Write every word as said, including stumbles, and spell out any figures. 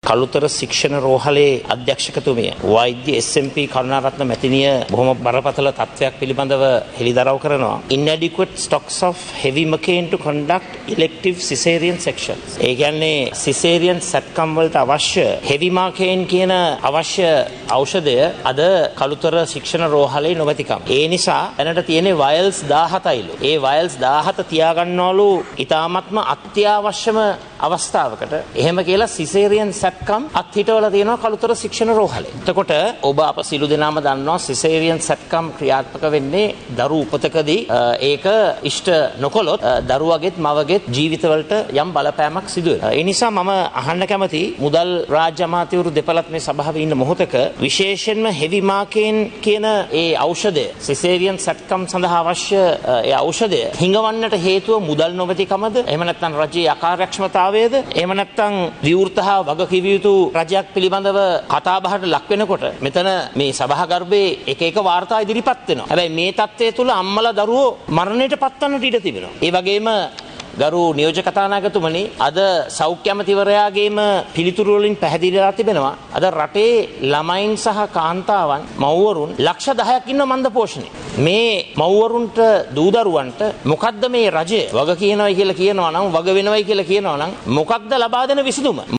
කළුතර ශික්ෂණ රෝහලේ අධ්‍යක්ෂකතුමිය වෛද්‍ය එස් එම් පී කරුණාරත්න මැතිණිය බොහොම බරපතල තත්ත්වයක් පිළිබඳව හෙළිදරව් කරනවා. Inadequate stocks of heavy mercury to conduct elective cesarean sections. ඒ කියන්නේ cesarean සැත්කම් වලට අවශ්‍ය heavy mercury කියන අවශ්‍ය ඖෂධය අද කළුතර ශික්ෂණ රෝහලේ නොමැතිකම. ඒ නිසා දැනට තියෙන්නේ වයල්ස් දාහතයිලු. ඒ වයල්ස් දාහත තියාගන්නවලු ඉතාමත්ම අත්‍යවශ්‍යම අවස්ථාවකට. එහෙම කියලා සිසේරියන් සැත්කම් අත්හිටවලා තියෙනවා කළුතර ශික්ෂණ රෝහලේ. එතකොට ඔබ අප සිළු දෙනාම දන්නවා සිසේරියන් සැත්කම් ක්‍රියාත්මක වෙන්නේ දරු උපතකදී ඒක ඉෂ්ට නොකොලොත් දරුවගෙත් මවගෙත් ජීවිතවලට යම් බලපෑමක් සිදු වෙනවා. ඒ නිසා මම අහන්න කැමති මුදල් රාජ්‍ය අමාත්‍යවරු දෙපළත් මේ සභාවේ ඉන්න මොහොතක විශේෂයෙන්ම හෙවි මාකේන් කියන ඒ ඖෂධය සිසේරියන් සැත්කම් සඳහා අවශ්‍ය ඒ ඖෂධය හිඟවන්නට හේතුව මුදල් නොමැතිකමද? එහෙම නැත්නම් රජයේ අකාර්යක්ෂමතාවයද? එහෙම නැත්නම් විවෘත හා වගකිවිය යුතු රජයක් පිළිබඳව කතා බහට ලක් වෙනකොට මෙතන මේ සභාගර්භයේ එක එක වාර්තා ඉදිරිපත් වෙනවා. හැබැයි මේ තත්ත්වය තුළ අම්මලා දරුවෝ මරණයට පත්වන්නට ඉඩ තිබෙනවා. ඒ වගේම ගරු නියෝජක කතානායකතුමනි අද සෞඛ්‍ය අමාත්‍යවරයාගේම පිළිතුරු වලින් පැහැදිලිලා තිබෙනවා අද රටේ ළමයින් සහ කාන්තාවන් මව්වරුන් ලක්ෂ දහයක් ඉන්න මන්ද පෝෂණේ. මේ මව්වරුන්ට දූ දරුවන්ට මොකද්ද මේ රජය වග කියනවයි කියලා කියනවා නම් වග වෙනවයි කියලා කියනවා නම් මොකක්ද ලබා දෙන විසඳුම?